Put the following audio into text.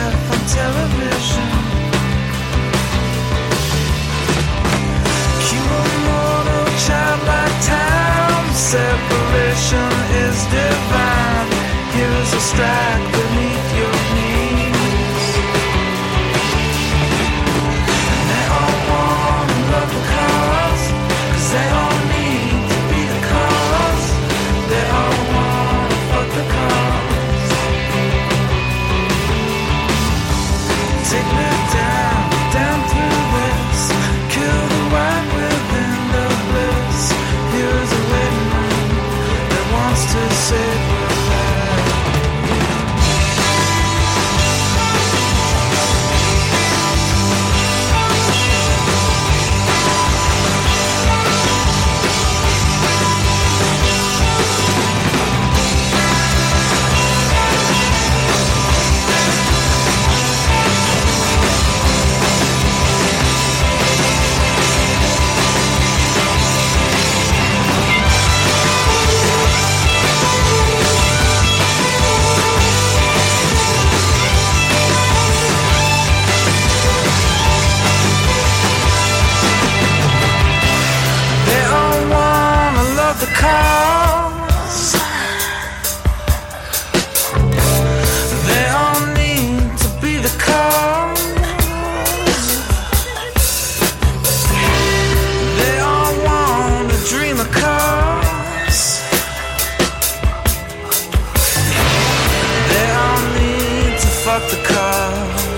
death on television. Kimono, childlike time, separation is divine. Here's a strike beneath your knees. And they all wanna love the cause, 'cause they all need to be the cause. They all wanna fuck the cause. Take me down, down through this. Kill the white within the bliss. Here's a waiting room that wants to say goodbye. The cause. They all need to be the cause. They all want to dream a cause. They all need to fuck the cause.